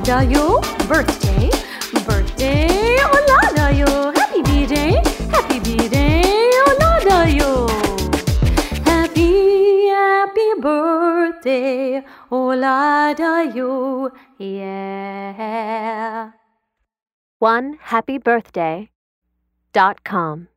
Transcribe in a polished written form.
Oladayo, birthday, birthday, Oladayo. Happy B-Day, Oladayo. Happy birthday, Oladayo, yeah. OneHappyBirthday.com